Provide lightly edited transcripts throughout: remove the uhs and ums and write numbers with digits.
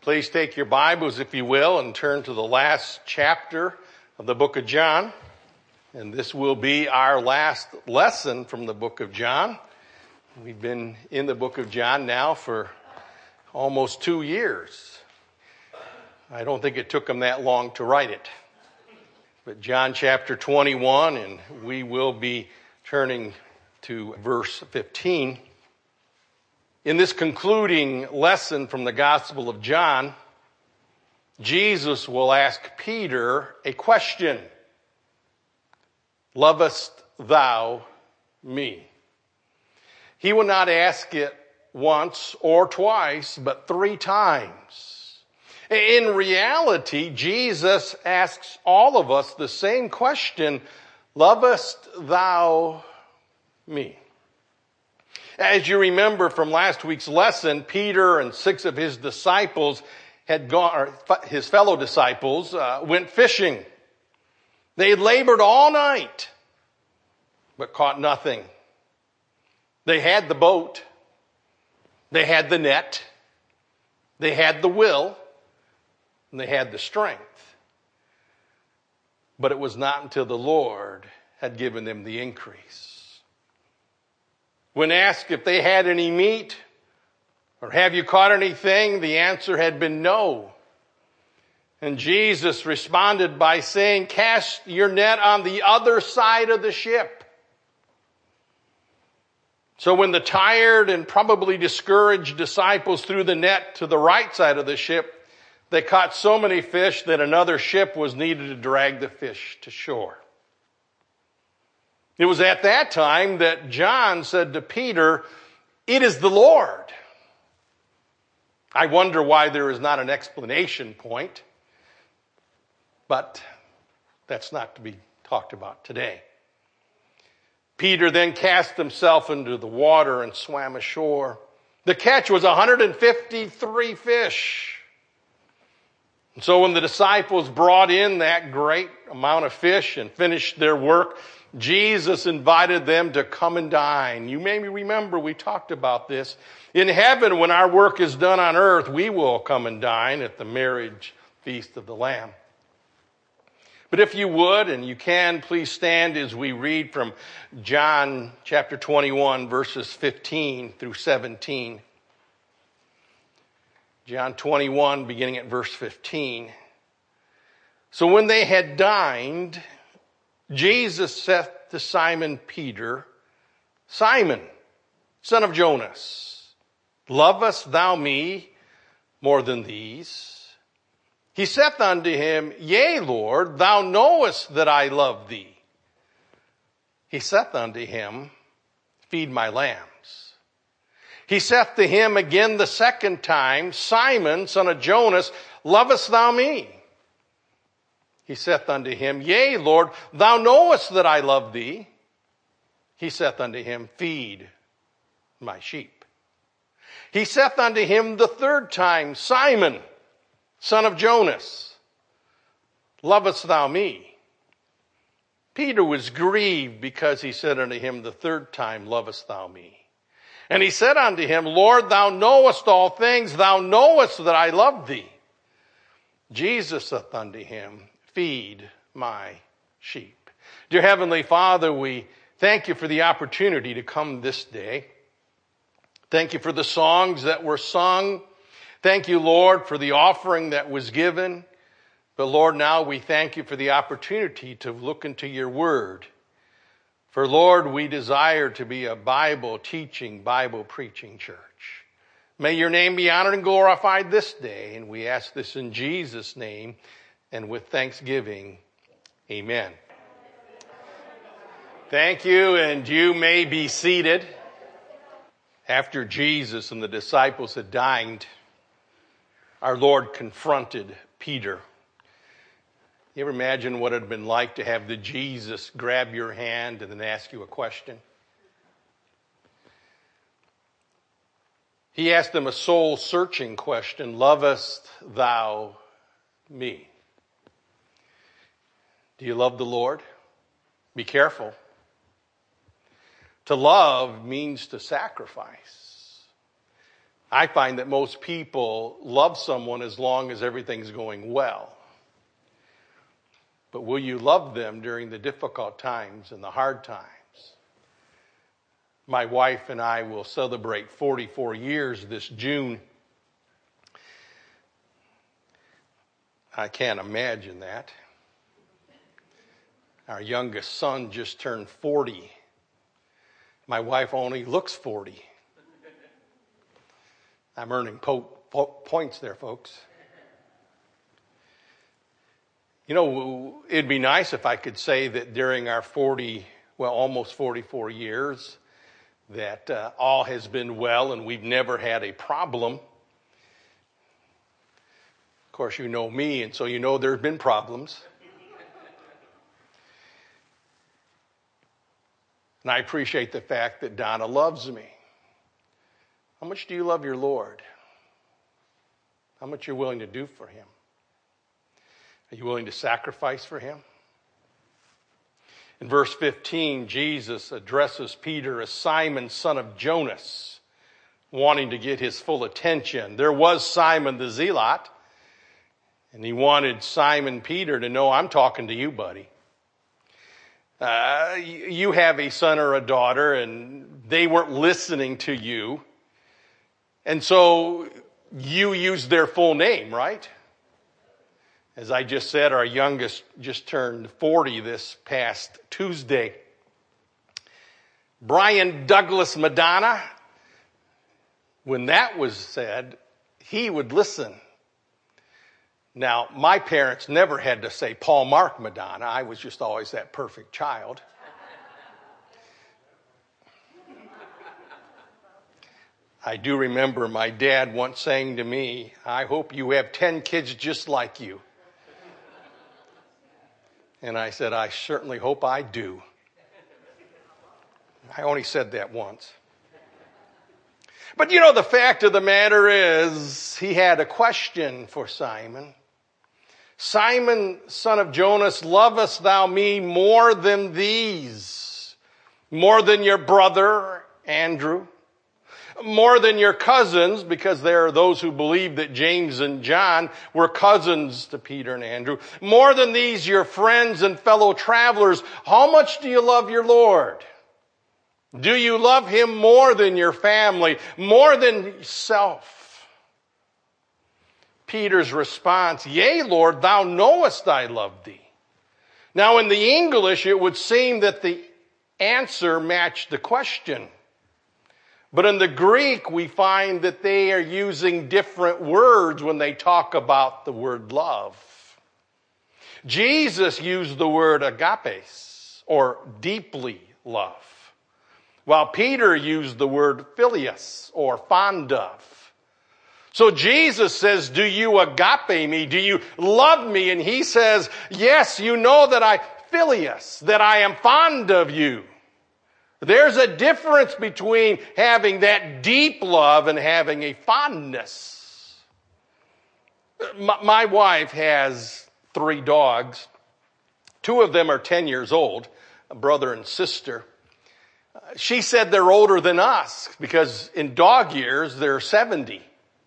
Please take your Bibles, if you will, and turn to the last chapter of the book of John. And this will be our last lesson from the book of John. We've been in the book of John now for almost 2 years. I don't think it took them that long to write it. But John chapter 21, and we will be turning to verse 15. In this concluding lesson from the Gospel of John, Jesus will ask Peter a question. Lovest thou me? He will not ask it once or twice, but 3 times. In reality, Jesus asks all of us the same question, lovest thou me? As you remember from last week's lesson, Peter and 6 of his disciples his fellow disciples went fishing. They had labored all night, but caught nothing. They had the boat. They had the net. They had the will. And they had the strength. But it was not until the Lord had given them the increase. When asked if they had any meat, or have you caught anything, the answer had been no. And Jesus responded by saying, cast your net on the other side of the ship. So when the tired and probably discouraged disciples threw the net to the right side of the ship, they caught so many fish that another ship was needed to drag the fish to shore. It was at that time that John said to Peter, it is the Lord. I wonder why there is not an explanation point, but that's not to be talked about today. Peter then cast himself into the water and swam ashore. The catch was 153 fish. And so when the disciples brought in that great amount of fish and finished their work, Jesus invited them to come and dine. You may remember we talked about this. In heaven, when our work is done on earth, we will come and dine at the marriage feast of the Lamb. But if you would, and you can, please stand as we read from John chapter 21, verses 15 through 17. John 21, beginning at verse 15. So when they had dined, Jesus said to Simon Peter, Simon, son of Jonas, lovest thou me more than these? He saith unto him, Yea, Lord, thou knowest that I love thee. He saith unto him, Feed my lambs. He saith to him again the second time, Simon, son of Jonas, lovest thou me? He saith unto him, Yea, Lord, thou knowest that I love thee. He saith unto him, Feed my sheep. He saith unto him the third time, Simon, son of Jonas, lovest thou me? Peter was grieved because he said unto him the third time, Lovest thou me? And he said unto him, Lord, thou knowest all things, thou knowest that I love thee. Jesus saith unto him, Feed my sheep. Dear Heavenly Father, we thank you for the opportunity to come this day. Thank you for the songs that were sung. Thank you, Lord, for the offering that was given. But Lord, now we thank you for the opportunity to look into your word. For Lord, we desire to be a Bible teaching, Bible preaching church. May your name be honored and glorified this day. And we ask this in Jesus' name. And with thanksgiving, amen. Thank you, and you may be seated. After Jesus and the disciples had dined, our Lord confronted Peter. You ever imagine what it had been like to have the Jesus grab your hand and then ask you a question? He asked him a soul-searching question, Lovest thou me? Do you love the Lord? Be careful. To love means to sacrifice. I find that most people love someone as long as everything's going well. But will you love them during the difficult times and the hard times? My wife and I will celebrate 44 years this June. I can't imagine that. Our youngest son just turned 40. My wife only looks 40. I'm earning points there, folks. You know, it'd be nice if I could say that during our almost 44 years, that all has been well and we've never had a problem. Of course, you know me, and so you know there have been problems. And I appreciate the fact that Donna loves me. How much do you love your Lord? How much you're willing to do for him? Are you willing to sacrifice for him? In verse 15, Jesus addresses Peter as Simon, son of Jonas, wanting to get his full attention. There was Simon the Zealot, and he wanted Simon Peter to know, I'm talking to you, buddy. You have a son or a daughter, and they weren't listening to you. And so you used their full name, right? As I just said, our youngest just turned 40 this past Tuesday. Brian Douglas Madonna, when that was said, he would listen. Now, my parents never had to say Paul Mark Madonna. I was just always that perfect child. I do remember my dad once saying to me, I hope you have 10 kids just like you. And I said, I certainly hope I do. I only said that once. But you know, the fact of the matter is, he had a question for Simon. Simon, son of Jonas, lovest thou me more than these? More than your brother, Andrew? More than your cousins, because there are those who believe that James and John were cousins to Peter and Andrew. More than these, your friends and fellow travelers. How much do you love your Lord? Do you love him more than your family, more than yourself? Peter's response, yea, Lord, thou knowest I love thee. Now in the English, it would seem that the answer matched the question. But in the Greek, we find that they are using different words when they talk about the word love. Jesus used the word agapes, or deeply love, while Peter used the word philios, or fond of. So Jesus says, do you agape me? Do you love me? And he says, yes, you know that I philios, that I am fond of you. There's a difference between having that deep love and having a fondness. My wife has 3 dogs. 2 of them are 10 years old, a brother and sister. She said they're older than us because in dog years, they're 70.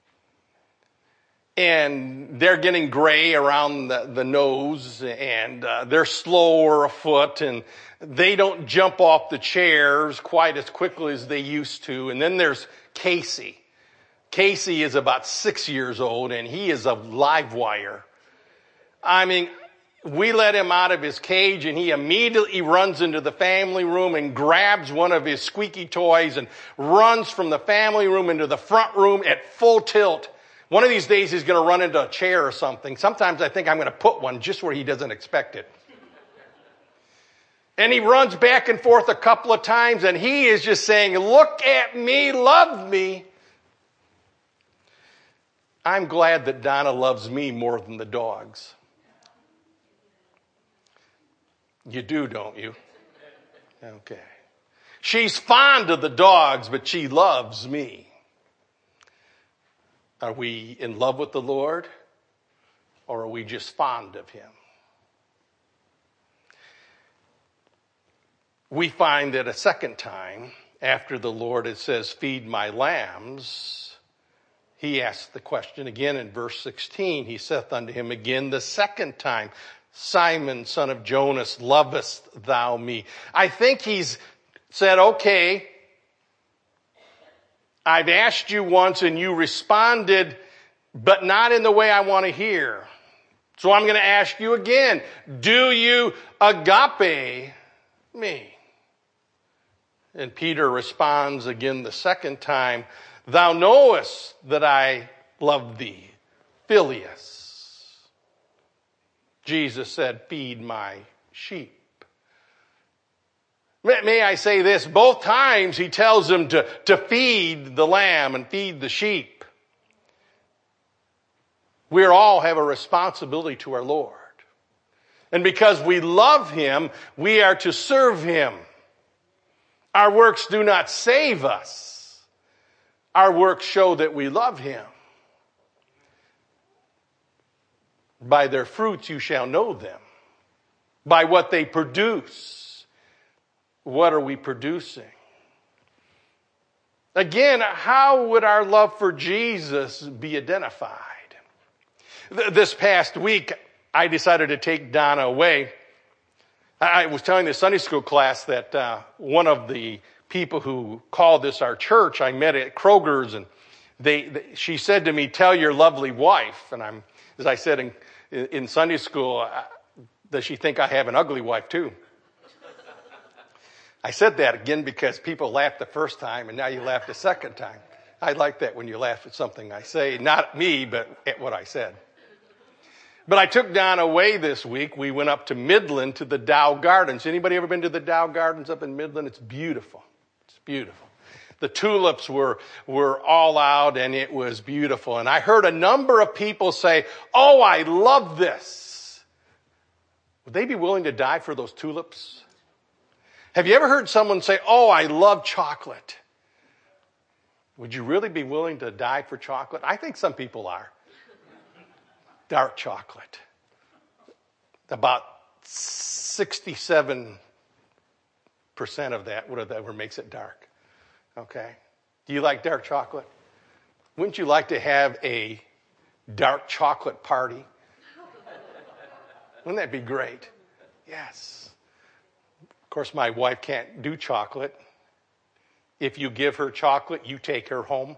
And they're getting gray around the nose, and they're slower afoot, and they don't jump off the chairs quite as quickly as they used to. And then there's Casey. Casey is about 6 years old, and he is a live wire. I mean, we let him out of his cage, and he immediately runs into the family room and grabs one of his squeaky toys and runs from the family room into the front room at full tilt. One of these days he's going to run into a chair or something. Sometimes I think I'm going to put one just where he doesn't expect it. And he runs back and forth a couple of times, and he is just saying, look at me, love me. I'm glad that Donna loves me more than the dogs. You do, don't you? Okay. She's fond of the dogs, but she loves me. Are we in love with the Lord, or are we just fond of him? We find that a second time, after the Lord, it says, feed my lambs, he asked the question again in verse 16. He saith unto him again the second time, Simon, son of Jonas, lovest thou me? I think he's said, okay, I've asked you once and you responded, but not in the way I want to hear. So I'm going to ask you again, do you agape me? And Peter responds again the second time, thou knowest that I love thee, Phileus. Jesus said, feed my sheep. May I say this, both times he tells them to feed the lamb and feed the sheep. We all have a responsibility to our Lord. And because we love him, we are to serve him. Our works do not save us. Our works show that we love him. By their fruits you shall know them. By what they produce. What are we producing? Again, how would our love for Jesus be identified? This past week, I decided to take Donna away. I was telling the Sunday school class that one of the people who called this our church, I met at Kroger's, and she said to me, tell your lovely wife, and as I said in Sunday school, does she think I have an ugly wife too? I said that again because people laughed the first time and now you laugh the second time. I like that when you laugh at something I say, not at me, but at what I said. But I took Donna away this week. We went up to Midland to the Dow Gardens. Anybody ever been to the Dow Gardens up in Midland? It's beautiful. It's beautiful. The tulips were all out and it was beautiful. And I heard a number of people say, oh, I love this. Would they be willing to die for those tulips? Have you ever heard someone say, oh, I love chocolate? Would you really be willing to die for chocolate? I think some people are. Dark chocolate. About 67% of that, whatever makes it dark. Okay? Do you like dark chocolate? Wouldn't you like to have a dark chocolate party? Wouldn't that be great? Yes. Of course, my wife can't do chocolate. If you give her chocolate, you take her home.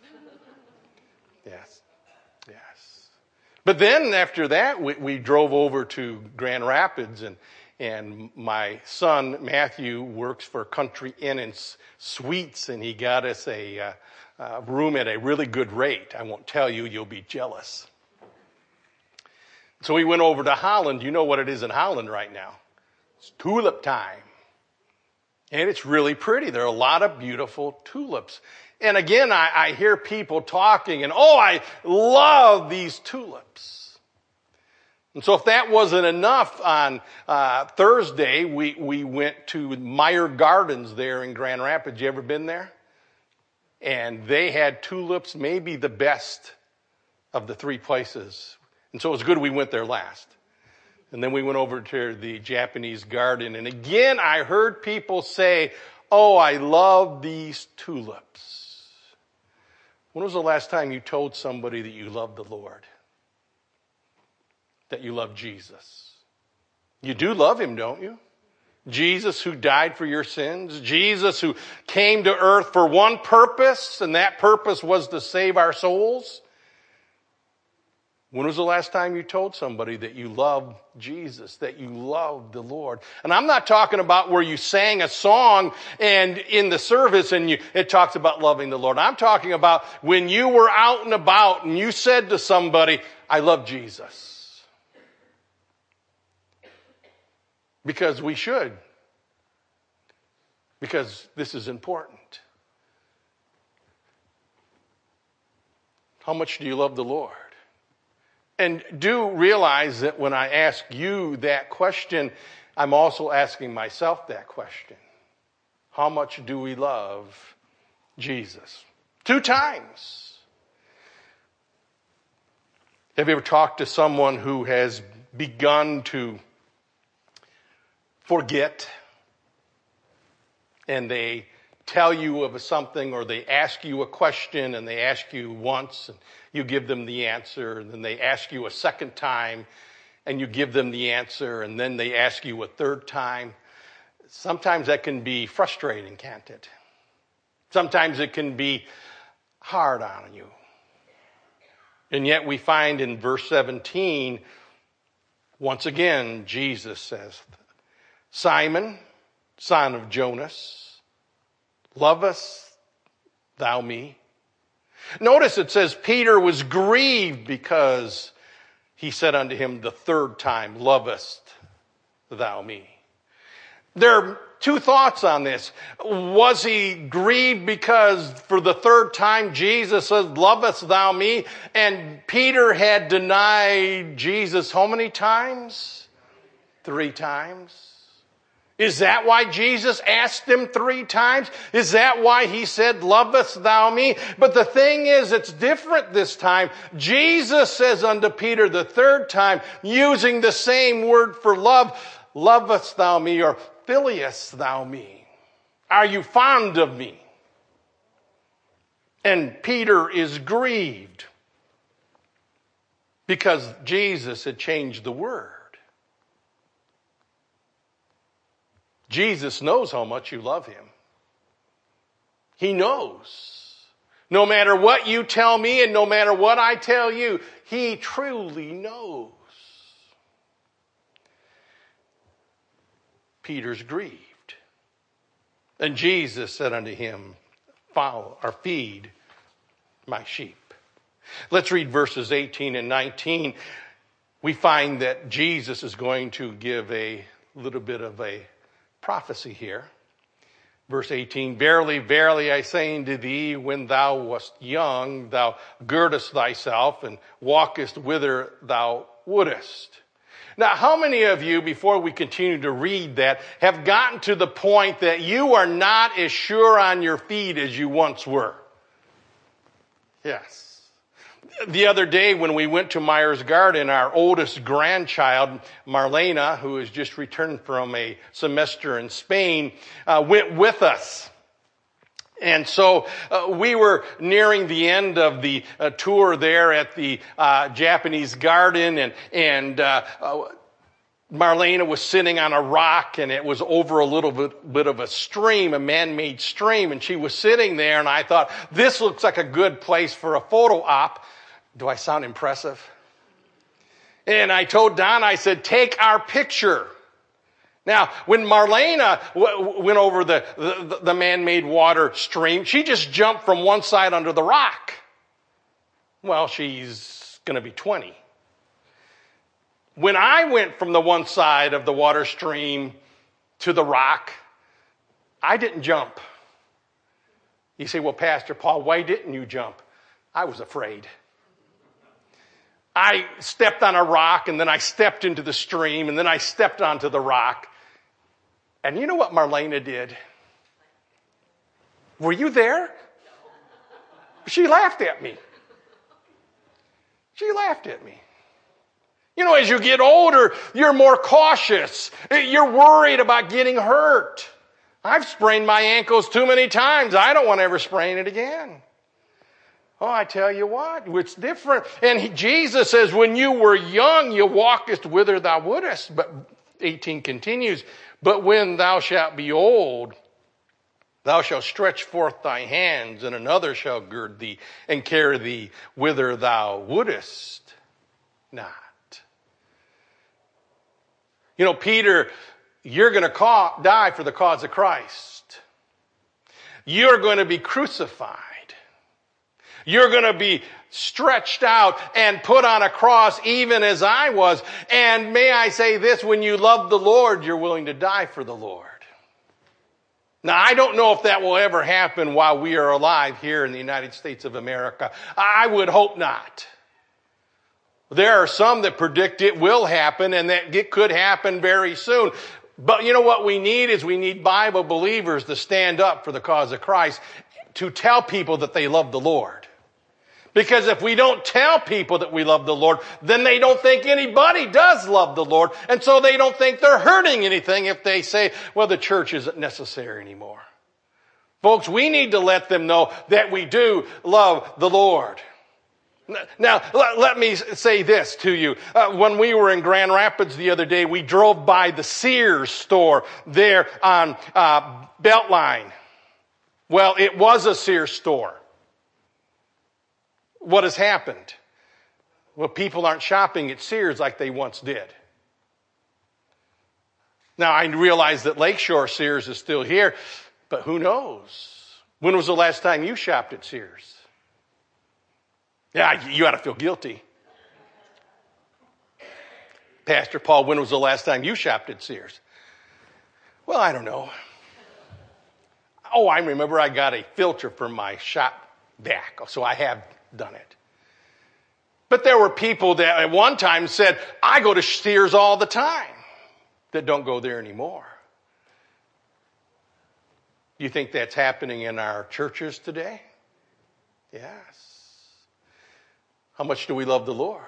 Yes. Yes. But then after that, we drove over to Grand Rapids, and my son, Matthew, works for Country Inn and Suites, and he got us a room at a really good rate. I won't tell you, you'll be jealous. So we went over to Holland. You know what it is in Holland right now. It's tulip time. And it's really pretty. There are a lot of beautiful tulips. And again, I hear people talking and, oh, I love these tulips. And so if that wasn't enough, on Thursday, we went to Meyer Gardens there in Grand Rapids. You ever been there? And they had tulips, maybe the best of the three places. And so it was good we went there last. And then we went over to the Japanese garden. And again, I heard people say, oh, I love these tulips. When was the last time you told somebody that you loved the Lord? That you love Jesus? You do love him, don't you? Jesus who died for your sins. Jesus who came to earth for one purpose, and that purpose was to save our souls. When was the last time you told somebody that you loved Jesus, that you loved the Lord? And I'm not talking about where you sang a song and in the service and it talks about loving the Lord. I'm talking about when you were out and about and you said to somebody, I love Jesus. Because we should. Because this is important. How much do you love the Lord? And do realize that when I ask you that question, I'm also asking myself that question. How much do we love Jesus? 2 times. Have you ever talked to someone who has begun to forget and they tell you of something, or they ask you a question and they ask you once and you give them the answer, and then they ask you a second time and you give them the answer, and then they ask you a third time. Sometimes that can be frustrating, can't it? Sometimes it can be hard on you. And yet we find in verse 17, once again, Jesus says, Simon, son of Jonas, lovest thou me? Notice it says Peter was grieved because he said unto him the third time, lovest thou me? There are two thoughts on this. Was he grieved because for the third time Jesus said, lovest thou me? And Peter had denied Jesus how many times? 3 times. Is that why Jesus asked him 3 times? Is that why he said, lovest thou me? But the thing is, it's different this time. Jesus says unto Peter the third time, using the same word for love, lovest thou me, or filiest thou me? Are you fond of me? And Peter is grieved because Jesus had changed the word. Jesus knows how much you love him. He knows. No matter what you tell me and no matter what I tell you, he truly knows. Peter's grieved. And Jesus said unto him, follow or feed my sheep. Let's read verses 18 and 19. We find that Jesus is going to give a little bit of a prophecy here. Verse 18, verily, verily, I say unto thee, when thou wast young, thou girdest thyself and walkest whither thou wouldest. Now, how many of you, before we continue to read that, have gotten to the point that you are not as sure on your feet as you once were? Yes. The other day when we went to Myers Garden, our oldest grandchild, Marlena, who has just returned from a semester in Spain, went with us. And so we were nearing the end of the tour there at the Japanese garden, and Marlena was sitting on a rock, and it was over a little bit of a stream, a man-made stream, and she was sitting there, and I thought, this looks like a good place for a photo op. Do I sound impressive? And I told Don, I said, take our picture. Now, when Marlena went over the man-made water stream, she just jumped from one side under the rock. Well, she's going to be 20. When I went from the one side of the water stream to the rock, I didn't jump. You say, well, Pastor Paul, why didn't you jump? I was afraid. I stepped on a rock, and then I stepped into the stream, and then I stepped onto the rock. And you know what Marlena did? Were you there? She laughed at me. She laughed at me. You know, as you get older, you're more cautious. You're worried about getting hurt. I've sprained my ankles too many times. I don't want to ever sprain it again. Oh, I tell you what, it's different. And Jesus says, when you were young, you walkest whither thou wouldest. But 18 continues, but when thou shalt be old, thou shalt stretch forth thy hands, and another shall gird thee and carry thee whither thou wouldest not. You know, Peter, you're going to die for the cause of Christ. You're going to be crucified. You're going to be stretched out and put on a cross even as I was. And may I say this, when you love the Lord, you're willing to die for the Lord. Now, I don't know if that will ever happen while we are alive here in the United States of America. I would hope not. There are some that predict it will happen and that it could happen very soon. But you know what we need is we need Bible believers to stand up for the cause of Christ, to tell people that they love the Lord. Because if we don't tell people that we love the Lord, then they don't think anybody does love the Lord. And so they don't think they're hurting anything if they say, well, the church isn't necessary anymore. Folks, we need to let them know that we do love the Lord. Now, let me say this to you. When we were in Grand Rapids the other day, we drove by the Sears store there on Beltline. Well, it was a Sears store. What has happened? Well, people aren't shopping at Sears like they once did. Now, I realize that Lakeshore Sears is still here, but who knows? When was the last time you shopped at Sears? Yeah, you ought to feel guilty. Pastor Paul, when was the last time you shopped at Sears? Well, I don't know. Oh, I remember I got a filter for my shop vac, so I have done it. But there were people that at one time said, I go to Sears all the time, that don't go there anymore. You think that's happening in our churches today? Yes. How much do we love the Lord?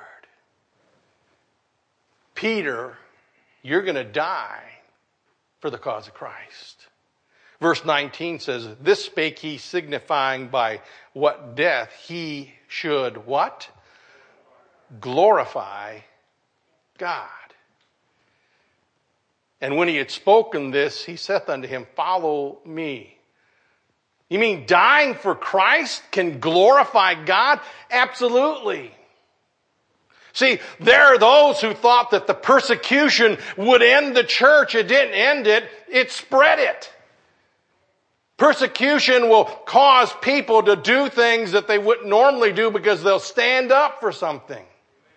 Peter, you're going to die for the cause of Christ. Verse 19 says, this spake he, signifying by what death he should what? Glorify God. And when he had spoken this, he saith unto him, follow me. You mean dying for Christ can glorify God? Absolutely. See, there are those who thought that the persecution would end the church. It didn't end it. It spread it. Persecution will cause people to do things that they wouldn't normally do because they'll stand up for something.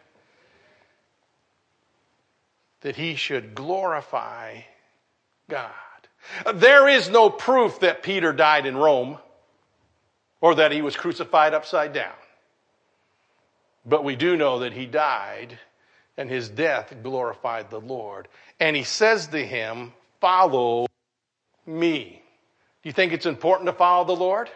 That he should glorify God. There is no proof that Peter died in Rome or that he was crucified upside down. But we do know that he died and his death glorified the Lord. And he says to him, follow me. Do you think it's important to follow the Lord?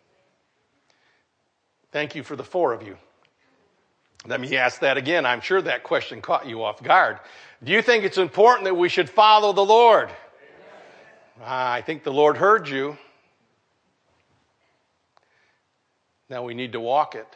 Thank you for the 4 of you. Let me ask that again. I'm sure that question caught you off guard. Do you think it's important that we should follow the Lord? I think the Lord heard you. Now we need to walk it.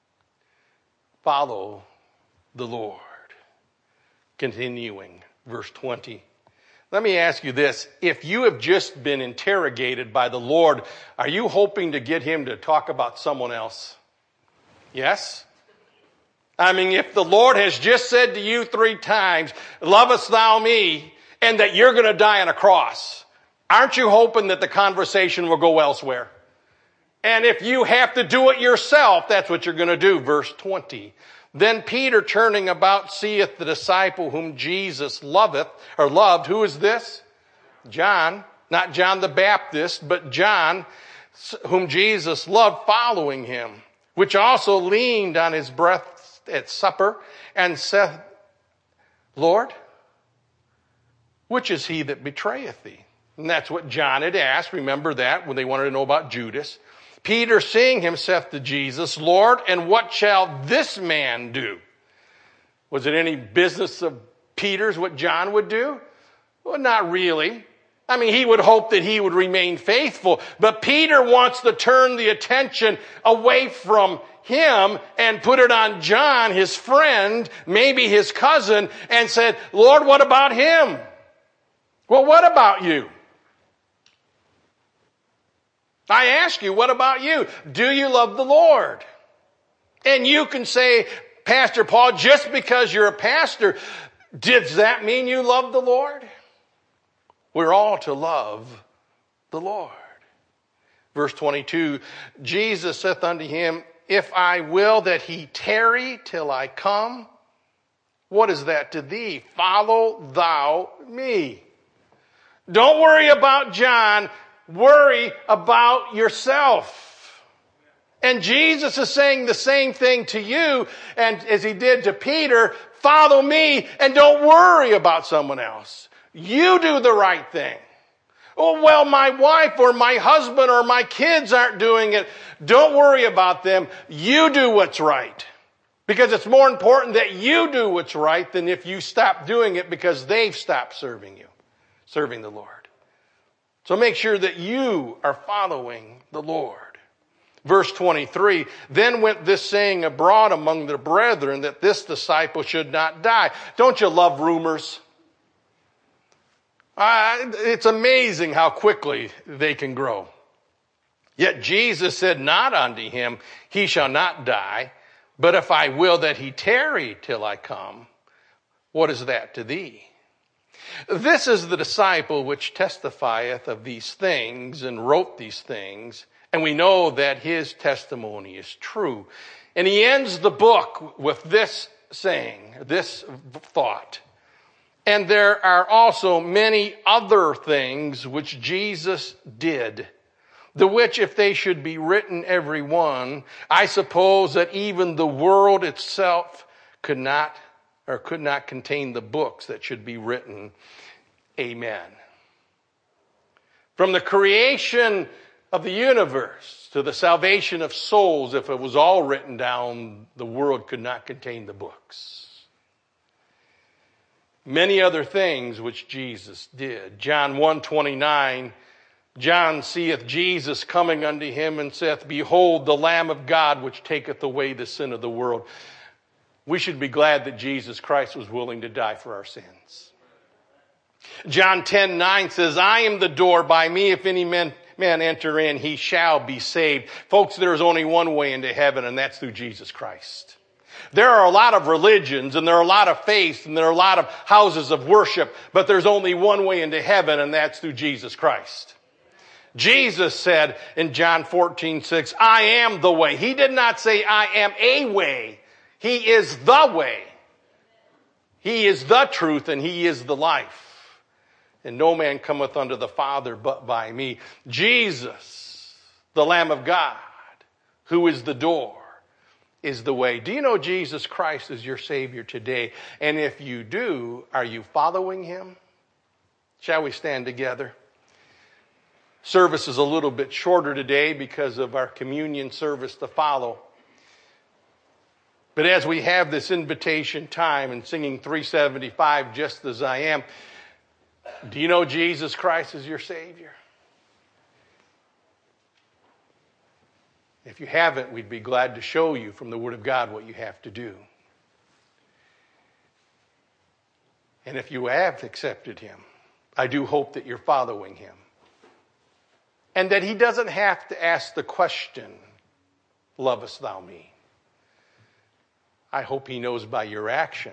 Follow the Lord. Continuing, verse 20. Let me ask you this. If you have just been interrogated by the Lord, are you hoping to get him to talk about someone else? Yes? I mean, if the Lord has just said to you 3 times, lovest thou me, and that you're going to die on a cross, aren't you hoping that the conversation will go elsewhere? And if you have to do it yourself, that's what you're going to do. Verse 20. Then Peter, turning about, seeth the disciple whom Jesus loved. Who is this? John. Not John the Baptist, but John, whom Jesus loved, following him, which also leaned on his breast at supper, and saith, Lord, which is he that betrayeth thee? And that's what John had asked. Remember that when they wanted to know about Judas. Peter, seeing him, saith to Jesus, Lord, and what shall this man do? Was it any business of Peter's what John would do? Well, not really. I mean, he would hope that he would remain faithful. But Peter wants to turn the attention away from him and put it on John, his friend, maybe his cousin, and said, Lord, what about him? Well, what about you? I ask you, what about you? Do you love the Lord? And you can say, Pastor Paul, just because you're a pastor, does that mean you love the Lord? We're all to love the Lord. Verse 22, Jesus saith unto him, if I will that he tarry till I come, what is that to thee? Follow thou me. Don't worry about John. Worry about yourself. And Jesus is saying the same thing to you, and as he did to Peter, follow me and don't worry about someone else. You do the right thing. Oh, well, my wife or my husband or my kids aren't doing it. Don't worry about them. You do what's right. Because it's more important that you do what's right than if you stop doing it because they've stopped serving you, serving the Lord. So make sure that you are following the Lord. Verse 23, then went this saying abroad among the brethren that this disciple should not die. Don't you love rumors? It's amazing how quickly they can grow. Yet Jesus said not unto him, he shall not die, but if I will that he tarry till I come, what is that to thee? This is the disciple which testifieth of these things and wrote these things, and we know that his testimony is true. And he ends the book with this saying, this thought. And there are also many other things which Jesus did, the which if they should be written every one, I suppose that even the world itself could not contain the books that should be written. Amen. From the creation of the universe to the salvation of souls, if it was all written down, the world could not contain the books. Many other things which Jesus did. John 1:29, John seeth Jesus coming unto him and saith, behold, the Lamb of God which taketh away the sin of the world. We should be glad that Jesus Christ was willing to die for our sins. John 10:9 says, I am the door, by me if any man enter in, he shall be saved. Folks, there is only one way into heaven, and that's through Jesus Christ. There are a lot of religions, and there are a lot of faiths, and there are a lot of houses of worship, but there's only one way into heaven, and that's through Jesus Christ. Jesus said in John 14:6, I am the way. He did not say, I am a way. He is the way. He is the truth, and he is the life. And no man cometh unto the Father but by me. Jesus, the Lamb of God, who is the door, is the way. Do you know Jesus Christ is your Savior today? And if you do, are you following him? Shall we stand together? Service is a little bit shorter today because of our communion service to follow. But as we have this invitation time and singing 375, Just As I Am, do you know Jesus Christ is your Savior? If you haven't, we'd be glad to show you from the Word of God what you have to do. And if you have accepted him, I do hope that you're following him. And that he doesn't have to ask the question, lovest thou me? I hope he knows by your actions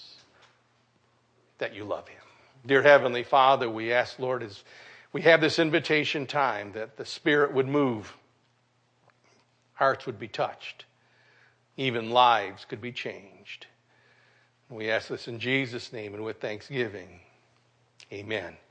that you love him. Dear Heavenly Father, we ask, Lord, as we have this invitation time, that the Spirit would move, hearts would be touched, even lives could be changed. We ask this in Jesus' name and with thanksgiving. Amen.